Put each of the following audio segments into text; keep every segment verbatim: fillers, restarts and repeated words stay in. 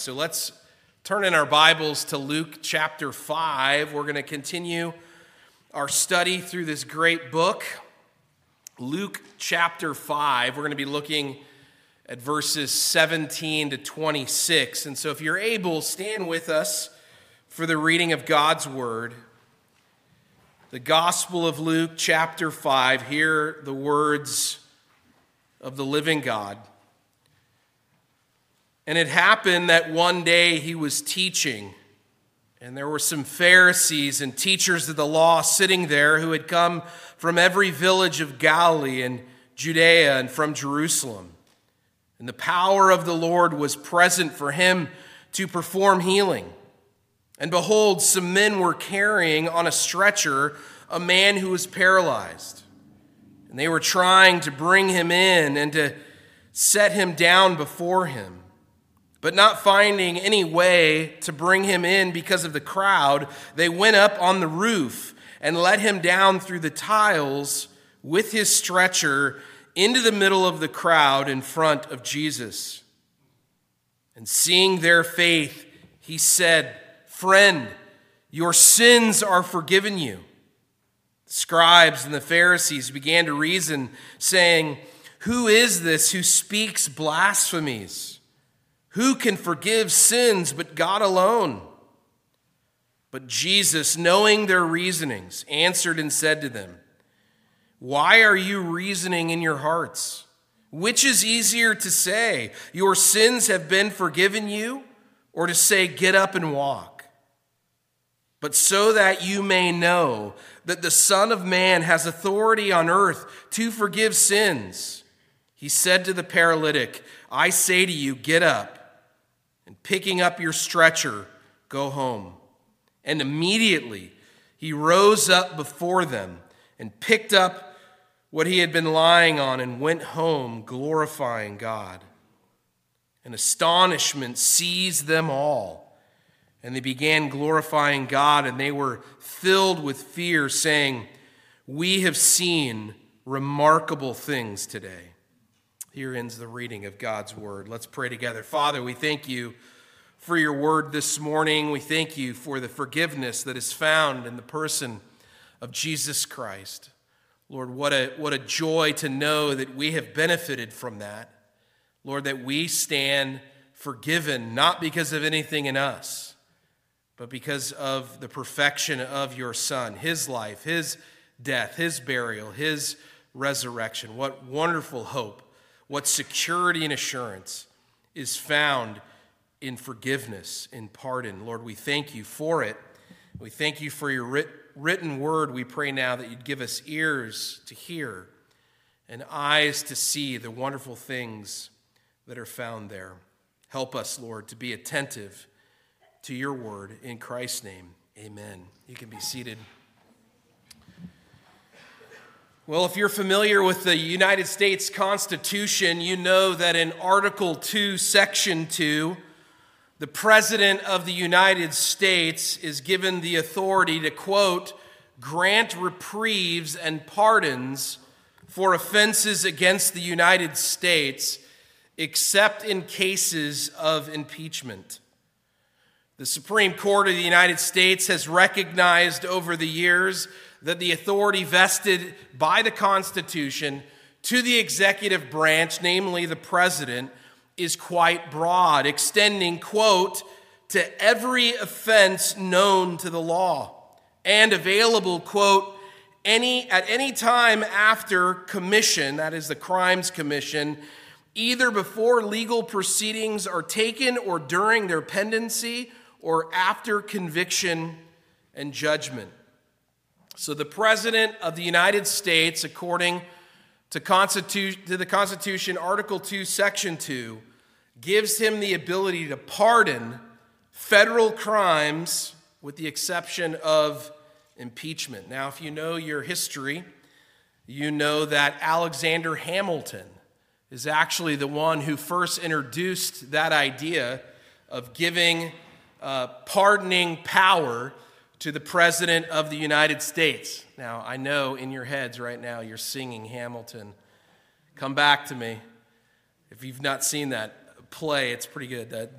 So let's turn in our Bibles to Luke chapter five. We're going to continue our study through this great book, Luke chapter five. We're going to be looking at verses seventeen to twenty-six. And so if you're able, stand with us for the reading of God's word. The Gospel of Luke chapter five. Hear the words of the living God. And it happened that one day he was teaching, and there were some Pharisees and teachers of the law sitting there who had come from every village of Galilee and Judea and from Jerusalem. And the power of the Lord was present for him to perform healing. And behold, some men were carrying on a stretcher a man who was paralyzed. And they were trying to bring him in and to set him down before him. But not finding any way to bring him in because of the crowd, they went up on the roof and let him down through the tiles with his stretcher into the middle of the crowd in front of Jesus. And seeing their faith, he said, "Friend, your sins are forgiven you." The scribes and the Pharisees began to reason, saying, "Who is this who speaks blasphemies? Who can forgive sins but God alone?" But Jesus, knowing their reasonings, answered and said to them, "Why are you reasoning in your hearts? Which is easier to say, 'Your sins have been forgiven you,' or to say, 'Get up and walk'? But so that you may know that the Son of Man has authority on earth to forgive sins," he said to the paralytic, "I say to you, get up. And picking up your stretcher, go home." And immediately he rose up before them and picked up what he had been lying on and went home, glorifying God. And astonishment seized them all, and they began glorifying God, and they were filled with fear, saying, "We have seen remarkable things today." Here ends the reading of God's word. Let's pray together. Father, we thank you for your word this morning. We thank you for the forgiveness that is found in the person of Jesus Christ. Lord, what a, what a joy to know that we have benefited from that. Lord, that we stand forgiven, not because of anything in us, but because of the perfection of your Son, his life, his death, his burial, his resurrection. What wonderful hope. What security and assurance is found in forgiveness, in pardon. Lord, we thank you for it. We thank you for your writ- written word. We pray now that you'd give us ears to hear and eyes to see the wonderful things that are found there. Help us, Lord, to be attentive to your word. In Christ's name, amen. You can be seated. Well, if you're familiar with the United States Constitution, you know that in Article two, Section two, the President of the United States is given the authority to, quote, "grant reprieves and pardons for offenses against the United States, except in cases of impeachment." The Supreme Court of the United States has recognized over the years that the authority vested by the Constitution to the executive branch, namely the president, is quite broad, extending, quote, "to every offense known to the law and available, quote, any at any time after commission," that is the crimes commission, "either before legal proceedings are taken or during their pendency or after conviction and judgment." So the President of the United States, according to, Constitu- to the Constitution, Article two, Section two, gives him the ability to pardon federal crimes with the exception of impeachment. Now, if you know your history, you know that Alexander Hamilton is actually the one who first introduced that idea of giving uh, pardoning power to the President of the United States. Now, I know in your heads right now you're singing Hamilton. Come back to me. If you've not seen that play, it's pretty good. The, the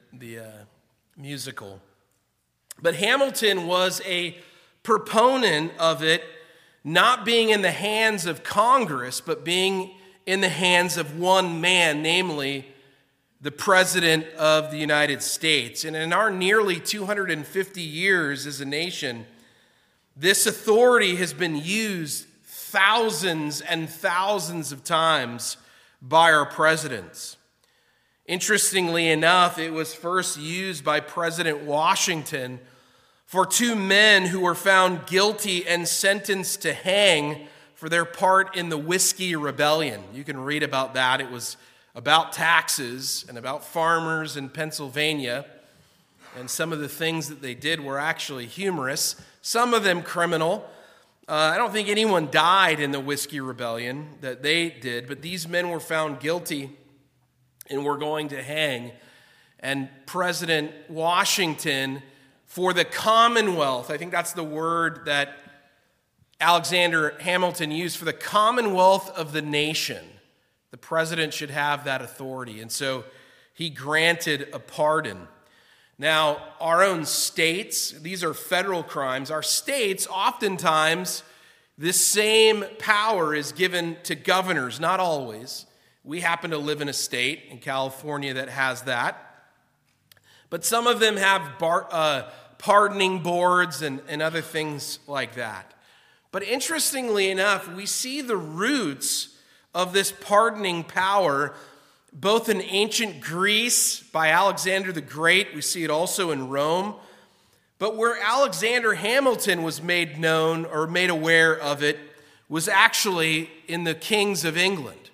the uh, musical. But Hamilton was a proponent of it not being in the hands of Congress, but being in the hands of one man, namely the President of the United States. And in our nearly two hundred fifty years as a nation, this authority has been used thousands and thousands of times by our presidents. Interestingly enough, it was first used by President Washington for two men who were found guilty and sentenced to hang for their part in the Whiskey Rebellion. You can read about that. It was about taxes and about farmers in Pennsylvania. And some of the things that they did were actually humorous, some of them criminal. Uh, I don't think anyone died in the Whiskey Rebellion that they did, but these men were found guilty and were going to hang. And President Washington, for the Commonwealth, I think that's the word that Alexander Hamilton used, for the Commonwealth of the nation, the president should have that authority. And so he granted a pardon. Now, our own states, these are federal crimes. Our states, oftentimes, this same power is given to governors, not always. We happen to live in a state in California that has that. But some of them have bar, uh, pardoning boards and, and other things like that. But interestingly enough, we see the roots of this pardoning power both in ancient Greece by Alexander the Great. We see it also in Rome. But where Alexander Hamilton was made known or made aware of it was actually in the kings of England.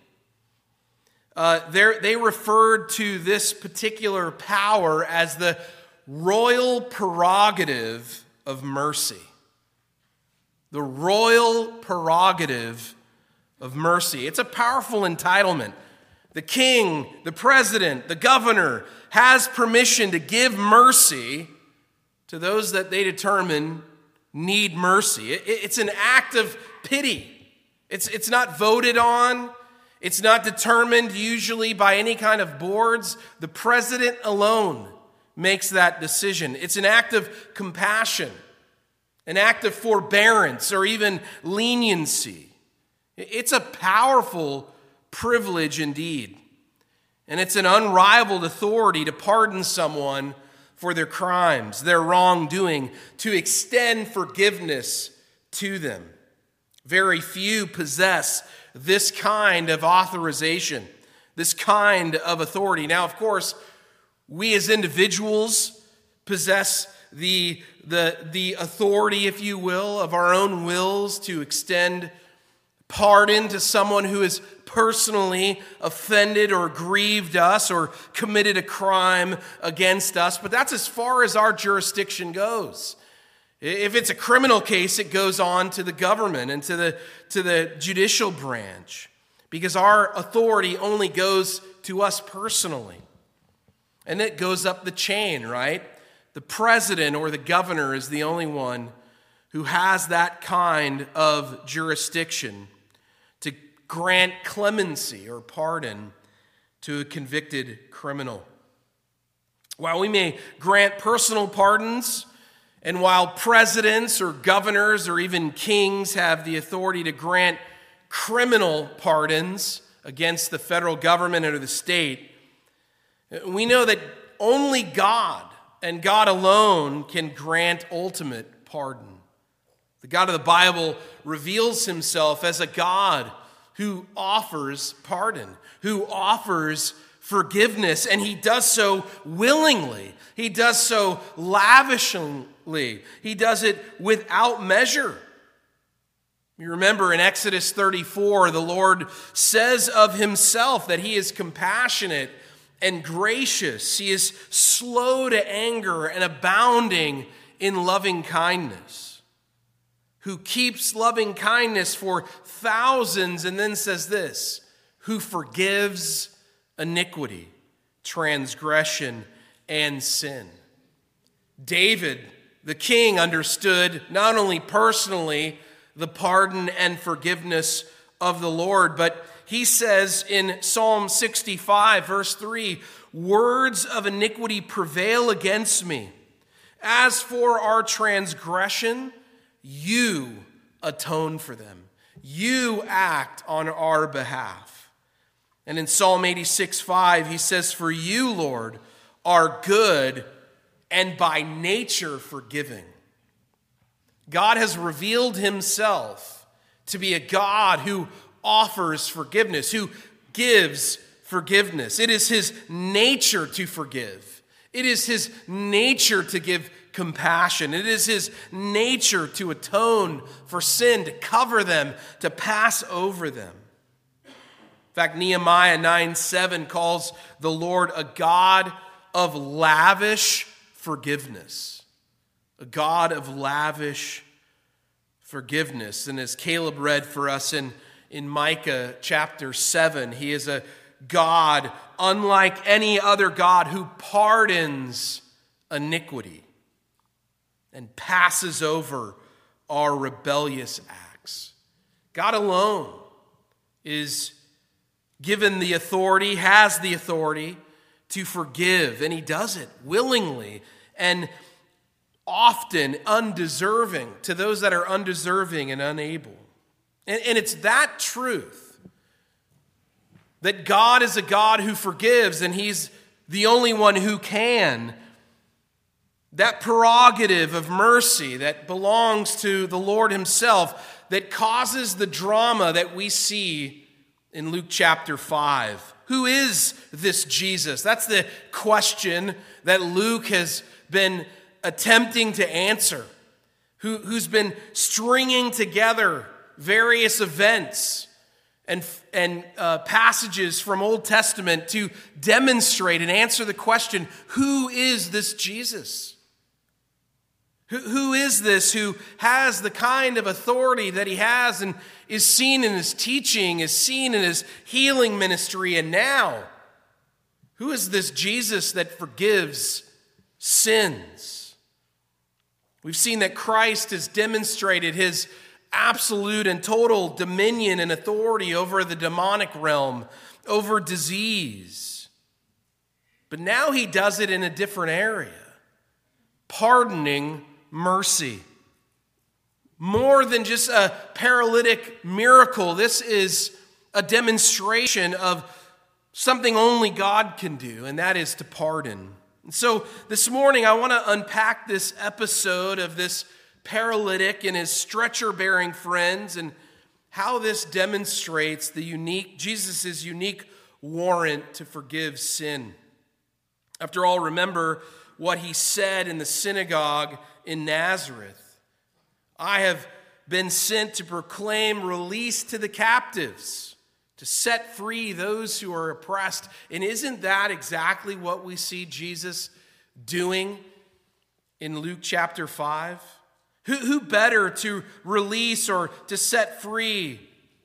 Uh, they referred to this particular power as the royal prerogative of mercy. The royal prerogative of mercy. It's a powerful entitlement. The king, the president, the governor has permission to give mercy to those that they determine need mercy. It, it's an act of pity. It's, it's not voted on. It's not determined usually by any kind of boards. The president alone makes that decision. It's an act of compassion, an act of forbearance, or even leniency. It's a powerful privilege indeed. And it's an unrivaled authority to pardon someone for their crimes, their wrongdoing, to extend forgiveness to them. Very few possess this kind of authorization, this kind of authority. Now, of course, we as individuals possess the, the, the authority, if you will, of our own wills to extend pardon to someone who has personally offended or grieved us or committed a crime against us. But that's as far as our jurisdiction goes. If it's a criminal case, it goes on to the government and to the, to the judicial branch, because our authority only goes to us personally. And it goes up the chain, right? The president or the governor is the only one who has that kind of jurisdiction to grant clemency or pardon to a convicted criminal. While we may grant personal pardons, and while presidents or governors or even kings have the authority to grant criminal pardons against the federal government or the state, we know that only God and God alone can grant ultimate pardon. The God of the Bible reveals himself as a God who offers pardon, who offers forgiveness, and he does so willingly. He does so lavishly. He does it without measure. You remember in Exodus thirty-four, the Lord says of himself that he is compassionate and gracious. He is slow to anger and abounding in loving kindness, who keeps loving kindness for thousands, and then says this, who forgives iniquity, transgression, and sin. David, the king, understood not only personally the pardon and forgiveness of the Lord, but he says in Psalm sixty-five, verse three, words of iniquity prevail against me. As for our transgression, you atone for them. You act on our behalf. And in Psalm eighty-six five, he says, for you, Lord, are good and by nature forgiving. God has revealed himself to be a God who offers forgiveness, who gives forgiveness. It is his nature to forgive. It is his nature to give compassion. It is his nature to atone for sin, to cover them, to pass over them. In fact, Nehemiah nine seven calls the Lord a God of lavish forgiveness. A God of lavish forgiveness. And as Caleb read for us in, in Micah chapter seven, he is a God unlike any other God who pardons iniquity and passes over our rebellious acts. God alone is given the authority, has the authority to forgive, and he does it willingly and often undeserving to those that are undeserving and unable. And, and it's that truth that God is a God who forgives, and he's the only one who can. That prerogative of mercy that belongs to the Lord himself that causes the drama that we see in Luke chapter five. Who is this Jesus? That's the question that Luke has been attempting to answer. Who, who's been stringing together various events and, and uh, passages from Old Testament to demonstrate and answer the question, who is this Jesus? Who, who is this who has the kind of authority that he has and is seen in his teaching, is seen in his healing ministry, and now, who is this Jesus that forgives sins? We've seen that Christ has demonstrated his absolute and total dominion and authority over the demonic realm, over disease. But now he does it in a different area, pardoning mercy. More than just a paralytic miracle, this is a demonstration of something only God can do, and that is to pardon. And so this morning I want to unpack this episode of this paralytic and his stretcher-bearing friends and how this demonstrates the unique Jesus' unique warrant to forgive sin. After all, remember what he said in the synagogue in Nazareth. I have been sent to proclaim release to the captives, to set free those who are oppressed. And isn't that exactly what we see Jesus doing in Luke chapter five? Who, who better to release or to set free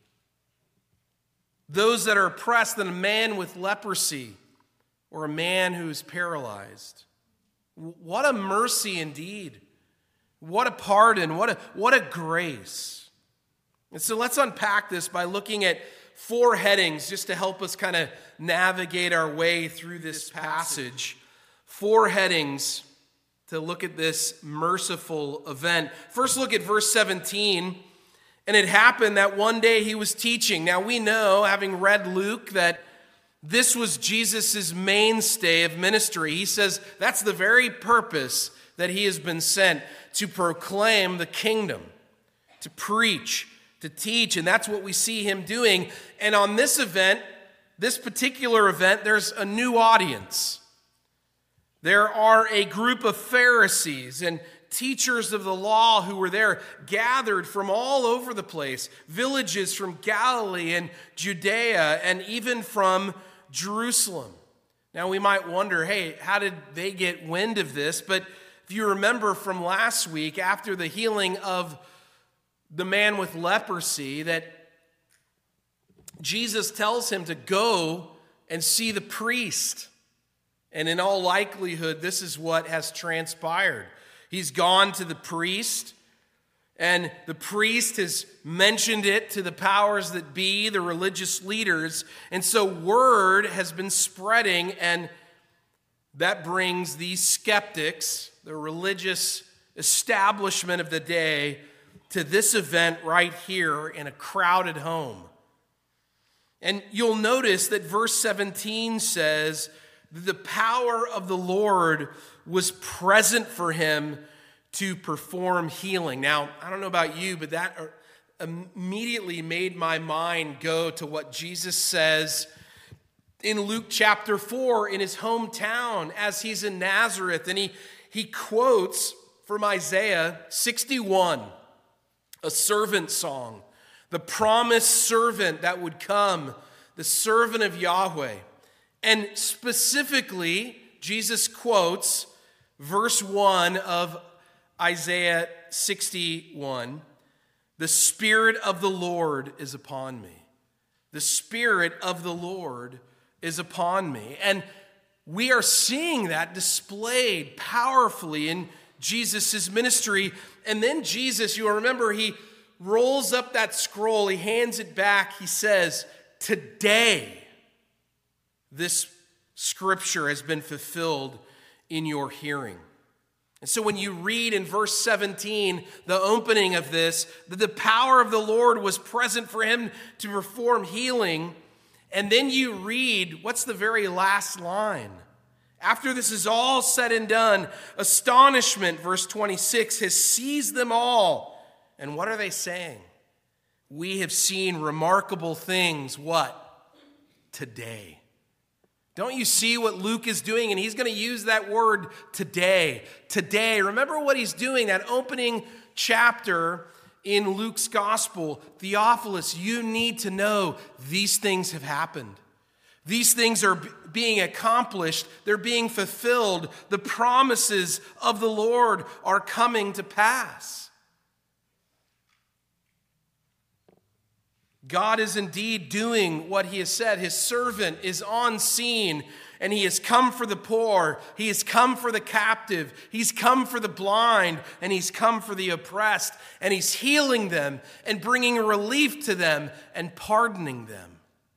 those that are oppressed than a man with leprosy or a man who is paralyzed? What a mercy indeed. What a pardon. What a, what a grace. And so let's unpack this by looking at four headings just to help us kind of navigate our way through this passage. Four headings to look at this merciful event. First, look at verse seventeen. And it happened that one day he was teaching. Now we know, having read Luke, that this was Jesus' mainstay of ministry. He says that's the very purpose that he has been sent, to proclaim the kingdom, to preach, to teach. And that's what we see him doing. And on this event, this particular event, there's a new audience. There are a group of Pharisees and teachers of the law who were there, gathered from all over the place, villages from Galilee and Judea, and even from Jerusalem. Now we might wonder, hey, how did they get wind of this? But if you remember from last week, after the healing of the man with leprosy, that Jesus tells him to go and see the priest. And in all likelihood, this is what has transpired. He's gone to the priest, and the priest has mentioned it to the powers that be, the religious leaders. And so word has been spreading, and That brings these skeptics, the religious establishment of the day, to this event right here in a crowded home. And you'll notice that verse seventeen says that the power of the Lord was present for him to perform healing. Now, I don't know about you, but that immediately made my mind go to what Jesus says in Luke chapter four in his hometown as he's in Nazareth. And he, he quotes from Isaiah sixty-one, a servant song, the promised servant that would come, the servant of Yahweh. And specifically, Jesus quotes verse one of Isaiah sixty-one, "The Spirit of the Lord is upon me. The Spirit of the Lord is upon me." And we are seeing that displayed powerfully in Jesus' ministry. And then Jesus, you'll remember, he rolls up that scroll, he hands it back, he says, "Today this scripture has been fulfilled in your hearing." And so when you read in verse seventeen, the opening of this, that the power of the Lord was present for him to perform healing, and then you read, what's the very last line? After this is all said and done, astonishment, verse twenty-six, has seized them all. And what are they saying? "We have seen remarkable things," what? Today. Don't you see what Luke is doing? And he's going to use that word today. Today. Remember what he's doing, that opening chapter in Luke's gospel. Theophilus, you need to know these things have happened. These things are being accomplished. They're being fulfilled. The promises of the Lord are coming to pass. God is indeed doing what he has said. His servant is on scene, and he has come for the poor. He has come for the captive. He's come for the blind, and he's come for the oppressed. And he's healing them and bringing relief to them and pardoning them.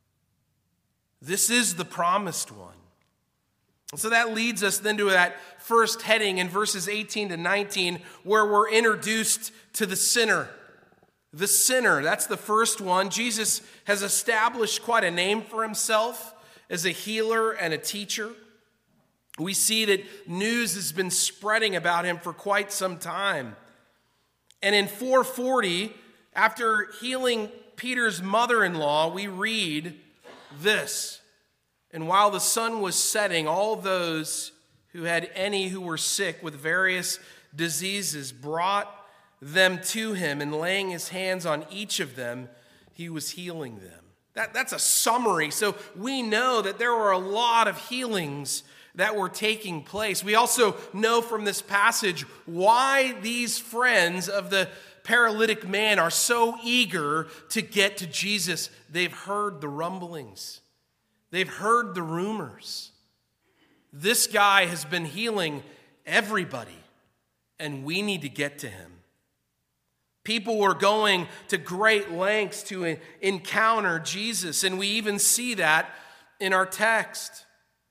This is the promised one. And so that leads us then to that first heading in verses eighteen to nineteen, where we're introduced to the sinner. The sinner, that's the first one. Jesus has established quite a name for himself as a healer and a teacher. We see that news has been spreading about him for quite some time. And in four forty, after healing Peter's mother-in-law, we read this: "And while the sun was setting, all those who had any who were sick with various diseases brought them to him, and laying his hands on each of them, he was healing them." That, that's a summary. So we know that there were a lot of healings that were taking place. We also know from this passage why these friends of the paralytic man are so eager to get to Jesus. They've heard the rumblings. They've heard the rumors. This guy has been healing everybody, and we need to get to him. People were going to great lengths to encounter Jesus, and we even see that in our text.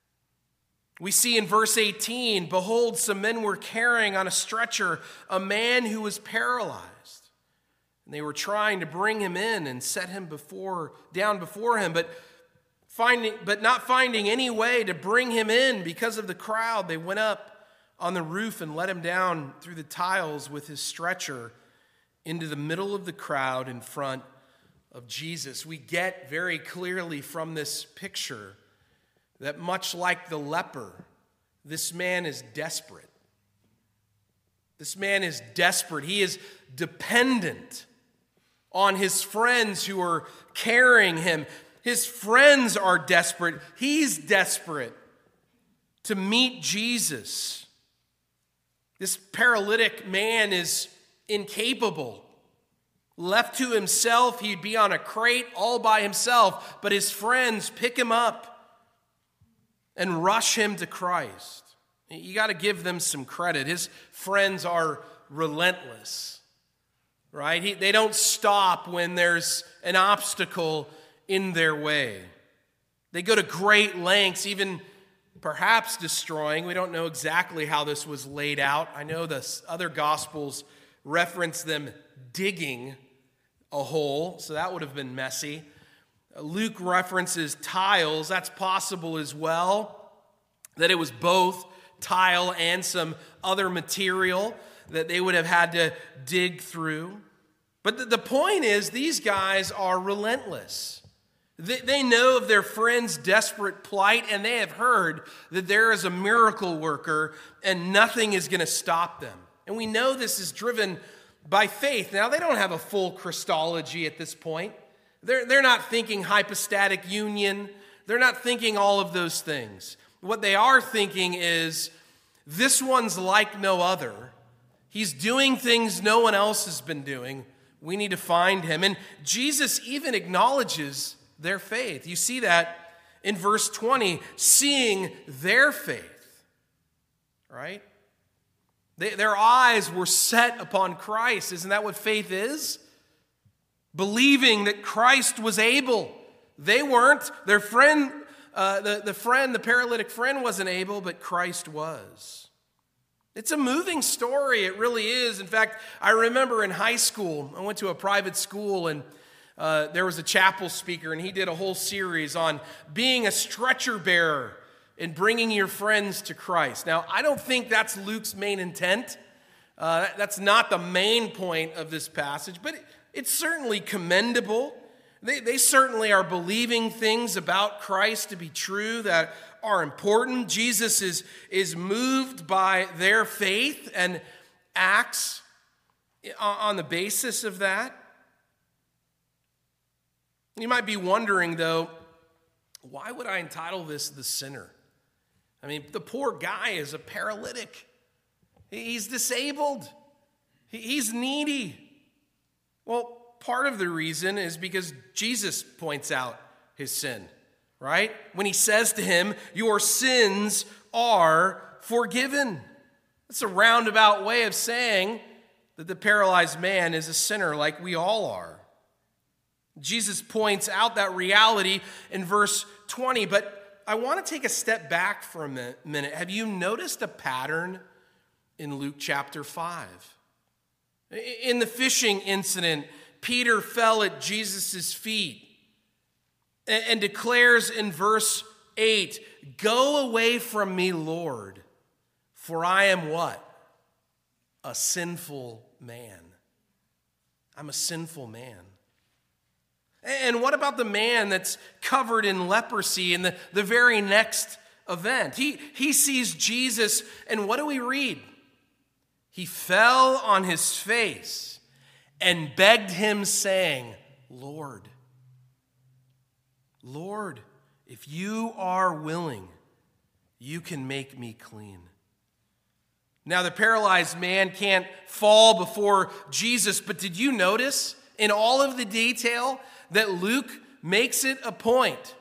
We see in verse eighteen, "Behold, some men were carrying on a stretcher a man who was paralyzed. And they were trying to bring him in and set him before down before him, but finding but not finding any way to bring him in because of the crowd, they went up on the roof and let him down through the tiles with his stretcher into the middle of the crowd in front of Jesus." We get very clearly from this picture that much like the leper, this man is desperate. This man is desperate. He is dependent on his friends who are carrying him. His friends are desperate. He's desperate to meet Jesus. This paralytic man is incapable. Left to himself, he'd be on a crate all by himself, but his friends pick him up and rush him to Christ. You got to give them some credit. His friends are relentless, right? He, they don't stop when there's an obstacle in their way. They go to great lengths, even perhaps destroying. We don't know exactly how this was laid out. I know the other Gospels reference them digging a hole, so that would have been messy. Luke references tiles. That's possible as well, that it was both tile and some other material that they would have had to dig through. But the, the point is, these guys are relentless. They, they know of their friend's desperate plight, and they have heard that there is a miracle worker and nothing is going to stop them. And we know this is driven by faith. Now, they don't have a full Christology at this point. They're, they're not thinking hypostatic union. They're not thinking all of those things. What they are thinking is, this one's like no other. He's doing things no one else has been doing. We need to find him. And Jesus even acknowledges their faith. You see that in verse twenty, seeing their faith, right? They, their eyes were set upon Christ. Isn't that what faith is? Believing that Christ was able. They weren't. Their friend, uh, the, the friend, the paralytic friend wasn't able, but Christ was. It's a moving story. It really is. In fact, I remember in high school, I went to a private school, and uh, there was a chapel speaker, and he did a whole series on being a stretcher bearer and bringing your friends to Christ. Now, I don't think that's Luke's main intent. Uh, that's not the main point of this passage, but it, it's certainly commendable. They, they certainly are believing things about Christ to be true that are important. Jesus is, is moved by their faith and acts on the basis of that. You might be wondering, though, why would I entitle this The Sinner? I mean, the poor guy is a paralytic. He's disabled. He's needy. Well, part of the reason is because Jesus points out his sin, right? When he says to him, your sins are forgiven. That's a roundabout way of saying that the paralyzed man is a sinner like we all are. Jesus points out that reality in verse twenty, but I want to take a step back for a minute. Have you noticed a pattern in Luke chapter five? In the fishing incident, Peter fell at Jesus' feet and declares in verse eight, go away from me, Lord, for I am what? A sinful man. I'm a sinful man. And what about the man that's covered in leprosy in the, the very next event? He, he sees Jesus, and what do we read? He fell on his face and begged him, saying, Lord, Lord, if you are willing, you can make me clean. Now, the paralyzed man can't fall before Jesus, but did you notice in all of the detail that Luke makes it a point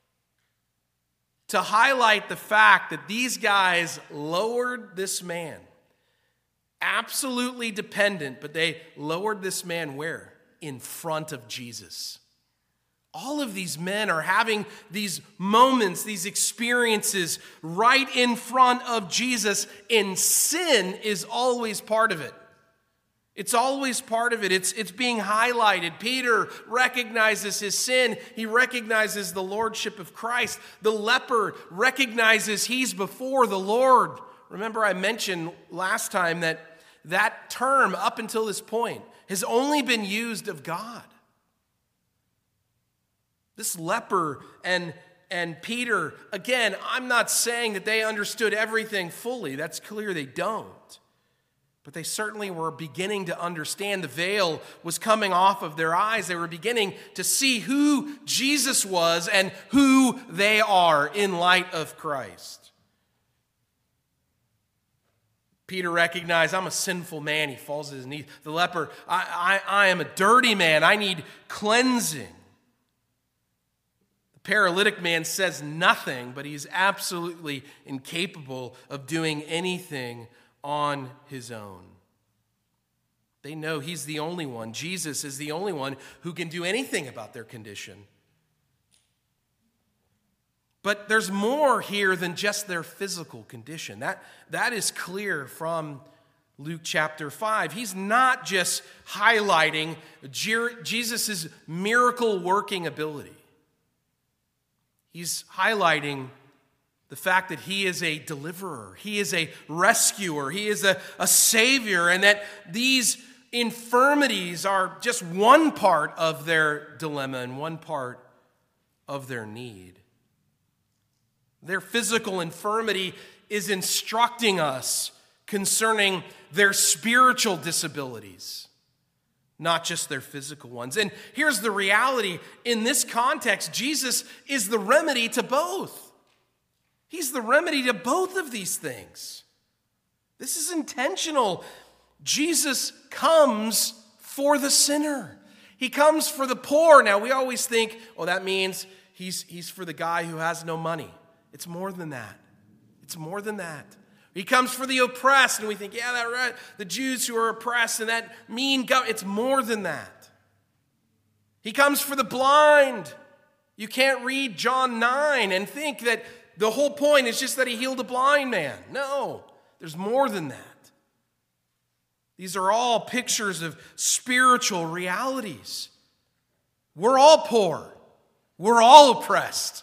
to highlight the fact that these guys lowered this man? Absolutely dependent, but they lowered this man where? In front of Jesus. All of these men are having these moments, these experiences right in front of Jesus, and sin is always part of it. It's always part of it. It's, it's being highlighted. Peter recognizes his sin. He recognizes the lordship of Christ. The leper recognizes he's before the Lord. Remember, I mentioned last time that that term, up until this point, has only been used of God. This leper and, and Peter, again, I'm not saying that they understood everything fully. That's clear they don't. But they certainly were beginning to understand. The veil was coming off of their eyes. They were beginning to see who Jesus was and who they are in light of Christ. Peter recognized, I'm a sinful man. He falls to his knees. The leper, I, I, I am a dirty man. I need cleansing. The paralytic man says nothing, but he's absolutely incapable of doing anything on his own. They know he's the only one. Jesus is the only one who can do anything about their condition. But there's more here than just their physical condition. That, that is clear from Luke chapter five. He's not just highlighting Jesus' miracle-working ability. He's highlighting the fact that he is a deliverer, he is a rescuer, he is a, a savior, and that these infirmities are just one part of their dilemma and one part of their need. Their physical infirmity is instructing us concerning their spiritual disabilities, not just their physical ones. And here's the reality. In this context, Jesus is the remedy to both. He's the remedy to both of these things. This is intentional. Jesus comes for the sinner. He comes for the poor. Now, we always think, oh, that means he's, he's for the guy who has no money. It's more than that. It's more than that. He comes for the oppressed, and we think, yeah, that right. The Jews who are oppressed and that mean government. It's more than that. He comes for the blind. You can't read John nine and think that the whole point is just that he healed a blind man. No, there's more than that. These are all pictures of spiritual realities. We're all poor. We're all oppressed.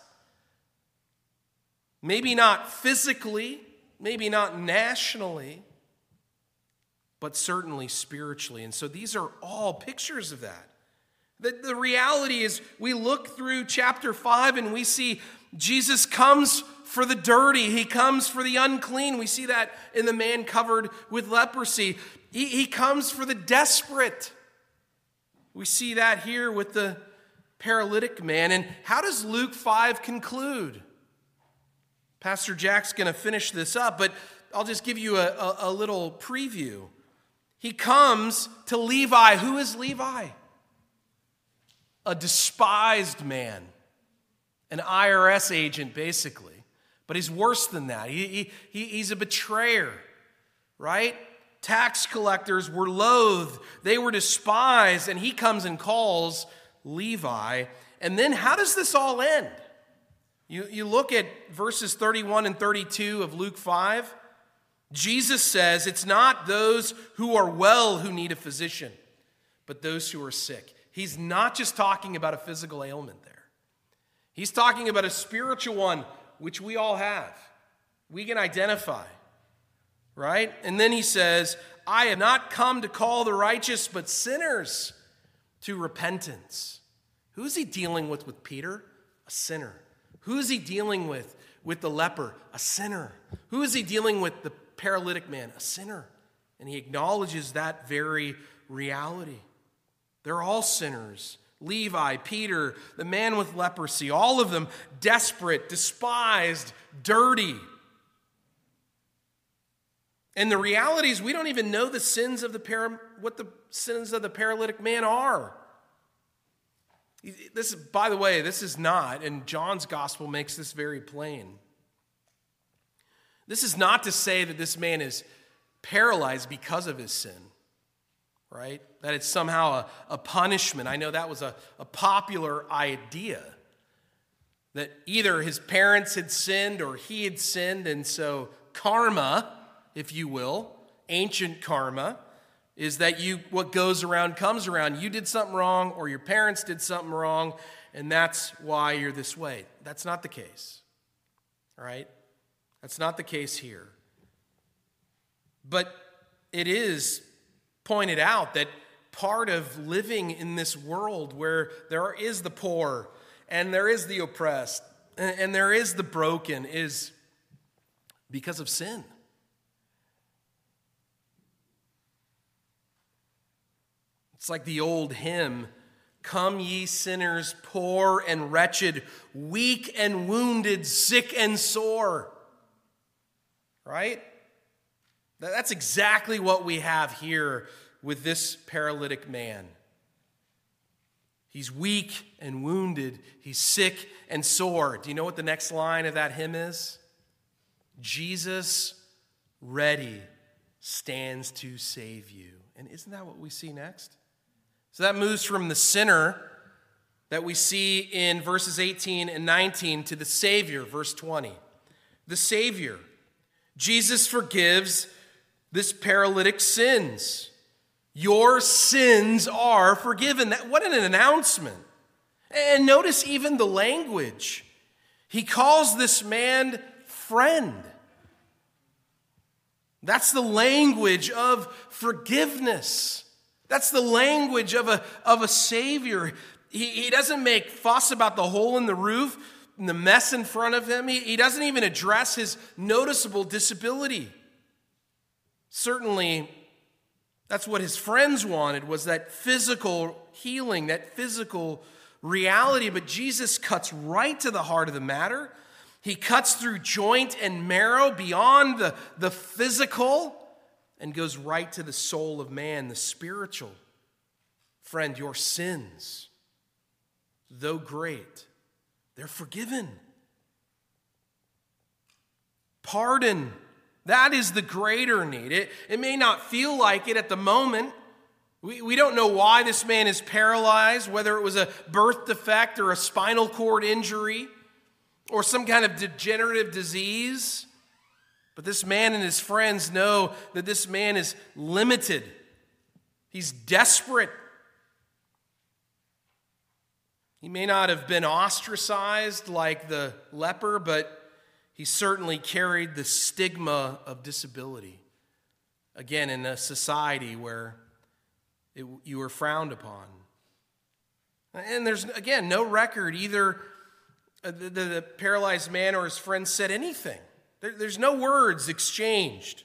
Maybe not physically, maybe not nationally, but certainly spiritually. And so these are all pictures of that. The, the reality is we look through chapter five and we see Jesus comes for the dirty. He comes for the unclean. We see that in the man covered with leprosy. He, he comes for the desperate. We see that here with the paralytic man. And how does Luke five conclude? Pastor Jack's going to finish this up, but I'll just give you a, a, a little preview. He comes to Levi. Who is Levi? A despised man. An I R S agent, basically. But he's worse than that. He, he, he's a betrayer, right? Tax collectors were loathed. They were despised. And he comes and calls Levi. And then how does this all end? You, you look at verses thirty-one and thirty-two of Luke five. Jesus says it's not those who are well who need a physician, but those who are sick. He's not just talking about a physical ailment there. He's talking about a spiritual one, which we all have. We can identify, right? And then he says, I have not come to call the righteous, but sinners to repentance. Who is he dealing with with Peter? A sinner. Who is he dealing with with the leper? A sinner. Who is he dealing with the paralytic man? A sinner. And he acknowledges that very reality. They're all sinners. Levi, Peter, the man with leprosy, all of them desperate, despised, dirty. And the reality is we don't even know the sins of the para- what the sins of the paralytic man are. This, by the way, this is not, and John's gospel makes this very plain. This is not to say that this man is paralyzed because of his sin, right? That it's somehow a, a punishment. I know that was a, a popular idea, that either his parents had sinned or he had sinned, and so karma, if you will, ancient karma, is that you what goes around comes around. You did something wrong or your parents did something wrong, and that's why you're this way. That's not the case, all right? That's not the case here. But it is pointed out that part of living in this world where there is the poor and there is the oppressed and there is the broken is because of sin. It's like the old hymn, come ye sinners, poor and wretched, weak and wounded, sick and sore. Right? That's exactly what we have here with this paralytic man. He's weak and wounded. He's sick and sore. Do you know what the next line of that hymn is? Jesus, ready, stands to save you. And isn't that what we see next? So that moves from the sinner that we see in verses eighteen and nineteen to the Savior, verse twenty. The Savior. Jesus forgives this paralytic's sins. Your sins are forgiven. That, what an announcement. And notice even the language. He calls this man friend. That's the language of forgiveness. That's the language of a, of a Savior. He, he doesn't make fuss about the hole in the roof and the mess in front of him. He, he doesn't even address his noticeable disability. Certainly, that's what his friends wanted, was that physical healing, that physical reality. But Jesus cuts right to the heart of the matter. He cuts through joint and marrow beyond the, the physical and goes right to the soul of man, the spiritual. Friend, your sins, though great, they're forgiven. Pardon, that is the greater need. It, it may not feel like it at the moment. We, we don't know why this man is paralyzed, whether it was a birth defect or a spinal cord injury or some kind of degenerative disease. But this man and his friends know that this man is limited. He's desperate. He may not have been ostracized like the leper, but he certainly carried the stigma of disability. Again, in a society where it, you were frowned upon. And there's, again, no record either the, the, the paralyzed man or his friends said anything. There, there's no words exchanged.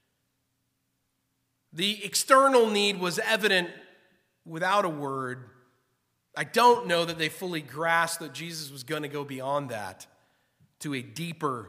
The external need was evident without a word. I don't know that they fully grasped that Jesus was going to go beyond that to a deeper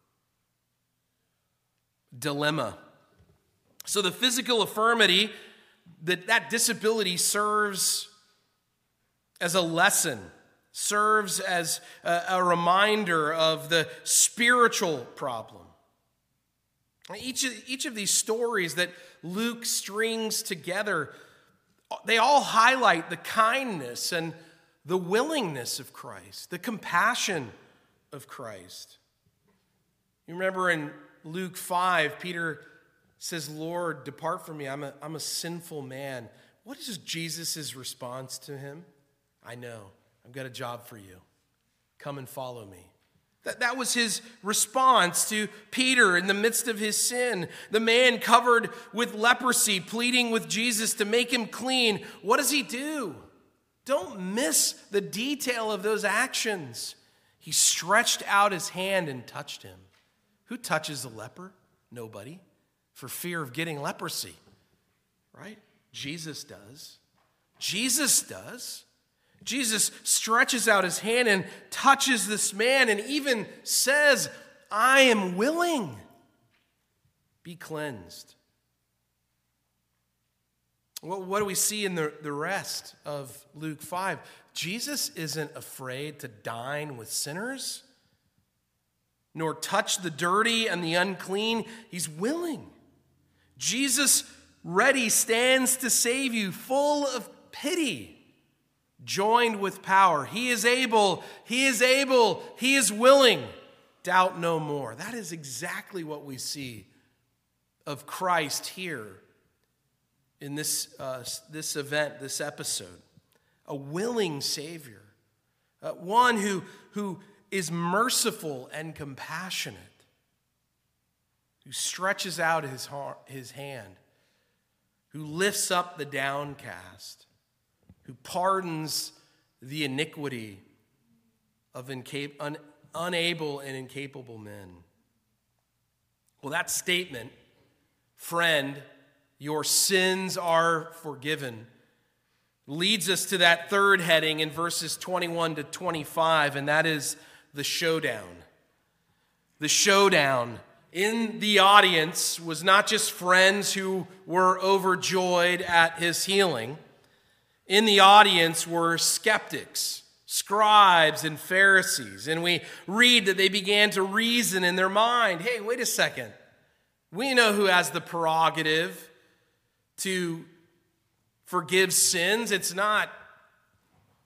dilemma. So the physical infirmity, that, that disability serves as a lesson, serves as a, a reminder of the spiritual problem. Each of, each of these stories that Luke strings together, they all highlight the kindness and the willingness of Christ, the compassion of Christ. You remember in Luke five, Peter says, Lord, depart from me, I'm a, I'm a sinful man. What is Jesus' response to him? I know, I've got a job for you. Come and follow me. That, that was his response to Peter in the midst of his sin. The man covered with leprosy, pleading with Jesus to make him clean. What does he do? Don't miss the detail of those actions. He stretched out his hand and touched him. Who touches the leper? Nobody. For fear of getting leprosy, right? Jesus does. Jesus does. Jesus stretches out his hand and touches this man and even says, I am willing. Be cleansed. Well, what do we see in the, the rest of Luke five? Jesus isn't afraid to dine with sinners, nor touch the dirty and the unclean. He's willing. Jesus ready stands to save you, full of pity, joined with power. He is able, he is able, he is willing. Doubt no more. That is exactly what we see of Christ here in this, uh, this event, this episode. A willing Savior, uh, one who, who is merciful and compassionate, who stretches out his, heart, his hand, who lifts up the downcast, who pardons the iniquity of incap- un- unable and incapable men. Well, that statement, friend, your sins are forgiven, leads us to that third heading in verses twenty-one to twenty-five, and that is the showdown. The showdown. In the audience was not just friends who were overjoyed at his healing. In the audience were skeptics, scribes, and Pharisees. And we read that they began to reason in their mind, hey, wait a second. We know who has the prerogative to forgive sins. It's not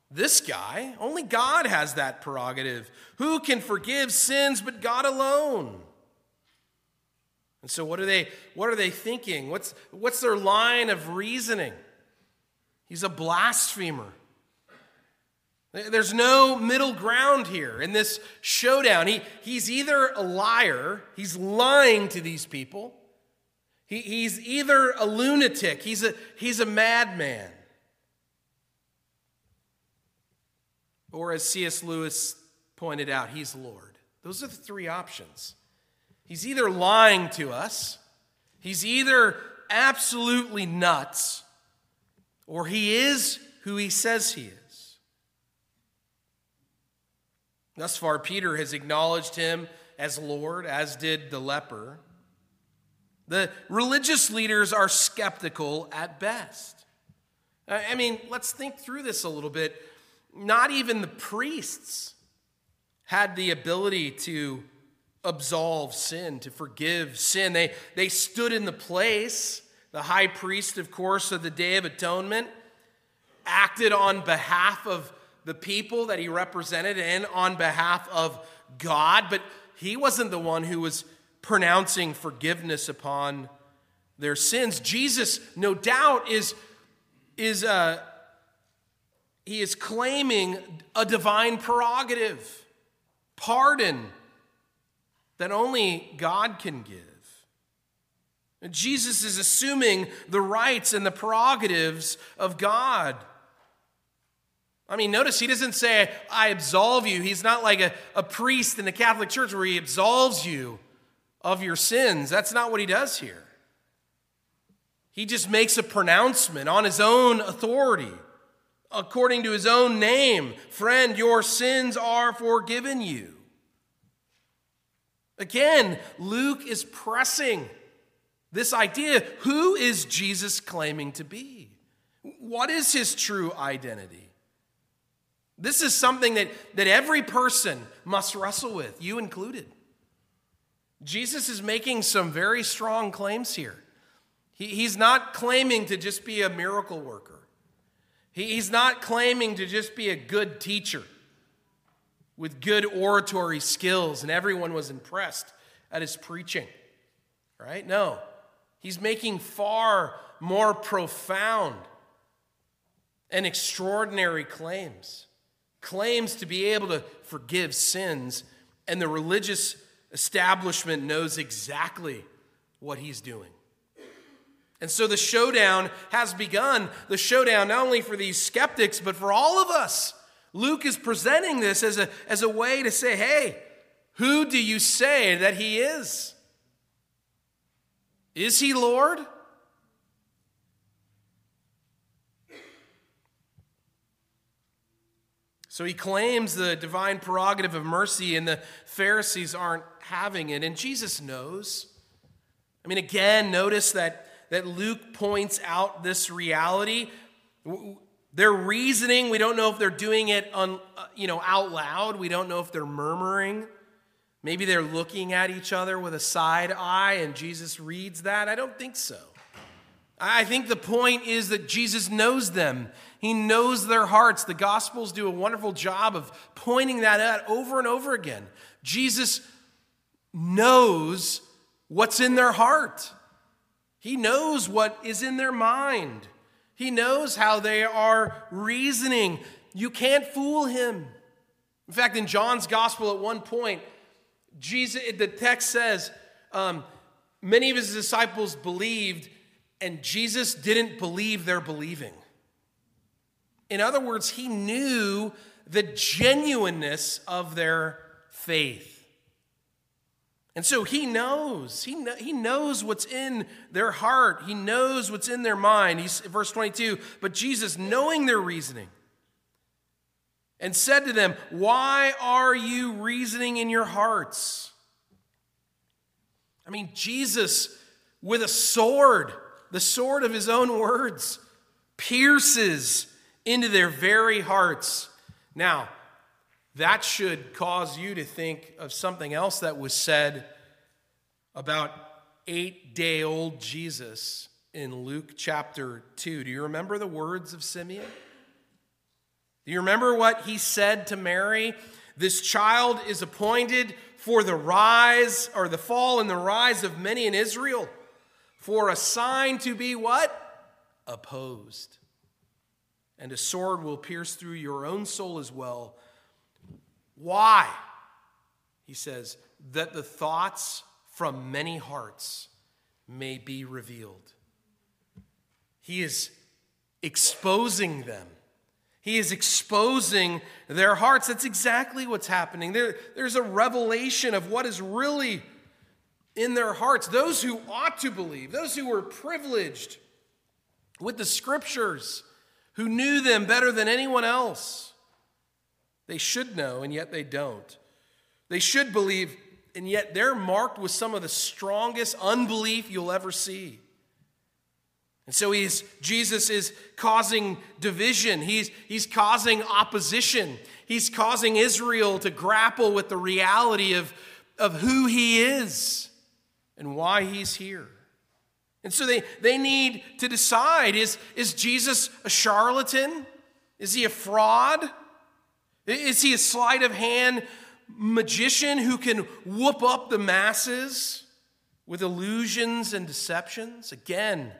This guy, only God has that prerogative. Who can forgive sins but God alone? And so what are they, what are they thinking? What's, what's their line of reasoning? He's a blasphemer. There's no middle ground here in this showdown. He, he's either a liar, he's lying to these people. He, he's either a lunatic, he's a, he's a madman. Or as C S Lewis pointed out, he's Lord. Those are the three options. He's either lying to us, he's either absolutely nuts, or he is who he says he is. Thus far, Peter has acknowledged him as Lord, as did the leper. The religious leaders are skeptical at best. I mean, let's think through this a little bit. Not even the priests had the ability to absolve sin, to forgive sin. They, they stood in the place. The high priest, of course, of the Day of Atonement, acted on behalf of the people that he represented and on behalf of God, but he wasn't the one who was pronouncing forgiveness upon their sins. Jesus, no doubt, is, is uh, he is claiming a divine prerogative, pardon that only God can give. And Jesus is assuming the rights and the prerogatives of God. I mean, notice he doesn't say, I absolve you. He's not like a, a priest in the Catholic Church where he absolves you of your sins. That's not what he does here. He just makes a pronouncement on his own authority, according to his own name. Friend, your sins are forgiven you. Again, Luke is pressing this idea. Who is Jesus claiming to be? What is his true identity? This is something that, that every person must wrestle with, you included. Jesus is making some very strong claims here. He, he's not claiming to just be a miracle worker. He, he's not claiming to just be a good teacher with good oratory skills, and everyone was impressed at his preaching, right? No, he's making far more profound and extraordinary claims. Claims to be able to forgive sins, and the religious establishment knows exactly what he's doing. And so the showdown has begun. The showdown not only for these skeptics, but for all of us. Luke is presenting this as a, as a way to say, hey, who do you say that he is? Is he Lord? So he claims the divine prerogative of mercy, and the Pharisees aren't having it. And Jesus knows. I mean, again, notice that, that Luke points out this reality. Their reasoning, we don't know if they're doing it on, you know, out loud. We don't know if they're murmuring. Maybe they're looking at each other with a side eye, and Jesus reads that. I don't think so. I think the point is that Jesus knows them. He knows their hearts. The Gospels do a wonderful job of pointing that out over and over again. Jesus knows what's in their heart. He knows what is in their mind. He knows how they are reasoning. You can't fool him. In fact, in John's Gospel at one point, Jesus, the text says, um, many of his disciples believed, and Jesus didn't believe their believing. In other words, he knew the genuineness of their faith. And so he knows. He, kn- he knows what's in their heart. He knows what's in their mind. He's, verse twenty-two, but Jesus, knowing their reasoning, and said to them, why are you reasoning in your hearts? I mean, Jesus, with a sword, the sword of his own words, pierces into their very hearts. Now, that should cause you to think of something else that was said about eight-day-old Jesus in Luke chapter two. Do you remember the words of Simeon? Do you remember what he said to Mary? This child is appointed for the rise, or the fall and the rise of many in Israel, for a sign to be what? Opposed. And a sword will pierce through your own soul as well. Why? He says, that the thoughts from many hearts may be revealed. He is exposing them. He is exposing their hearts. That's exactly what's happening. There, there's a revelation of what is really in their hearts. Those who ought to believe, those who were privileged with the scriptures, who knew them better than anyone else. They should know, and yet they don't. They should believe, and yet they're marked with some of the strongest unbelief you'll ever see. And so he's, Jesus is causing division. He's, he's causing opposition. He's causing Israel to grapple with the reality of, of who he is and why he's here. And so they, they need to decide, is, is Jesus a charlatan? Is he a fraud? Is he a sleight of hand magician who can whoop up the masses with illusions and deceptions? Again,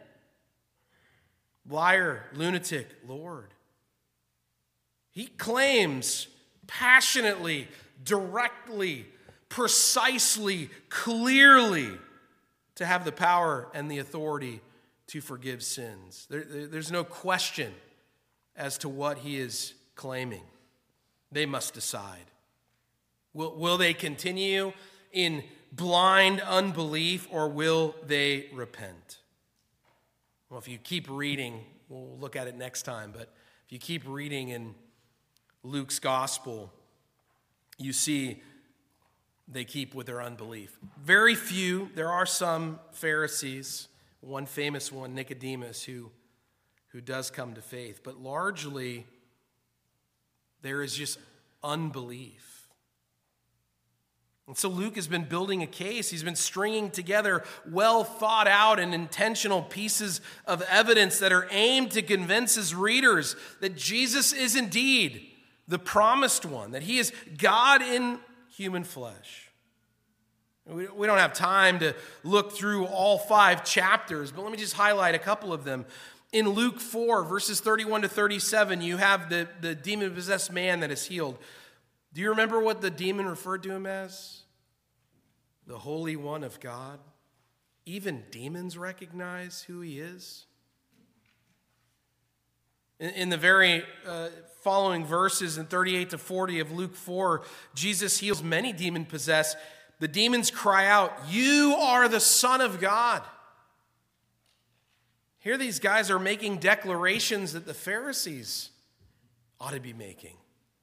liar, lunatic, Lord. He claims passionately, directly, precisely, clearly to have the power and the authority to forgive sins. There, there's no question as to what he is claiming. They must decide. Will, will they continue in blind unbelief, or will they repent? Well, if you keep reading, we'll look at it next time, but if you keep reading in Luke's gospel, you see they keep with their unbelief. Very few, there are some Pharisees, one famous one, Nicodemus, who, who does come to faith, but largely there is just unbelief. And so Luke has been building a case. He's been stringing together well thought out and intentional pieces of evidence that are aimed to convince his readers that Jesus is indeed the promised one, that he is God in human flesh. We don't have time to look through all five chapters, but let me just highlight a couple of them. In Luke four, verses thirty-one to thirty-seven, you have the, the demon-possessed man that is healed. Do you remember what the demon referred to him as? The Holy One of God. Even demons recognize who he is. In, in the very uh, following verses in thirty-eight to forty of Luke four, Jesus heals many demon-possessed. The demons cry out, "You are the Son of God." Here these guys are making declarations that the Pharisees ought to be making.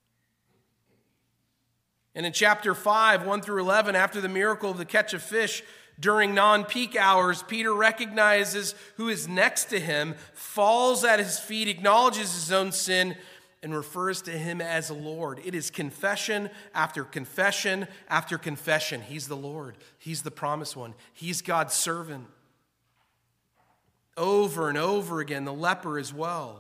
And in chapter five, one through eleven, after the miracle of the catch of fish, during non-peak hours, Peter recognizes who is next to him, falls at his feet, acknowledges his own sin, and refers to him as Lord. It is confession after confession after confession. He's the Lord. He's the promised one. He's God's servant. Over and over again, the leper as well.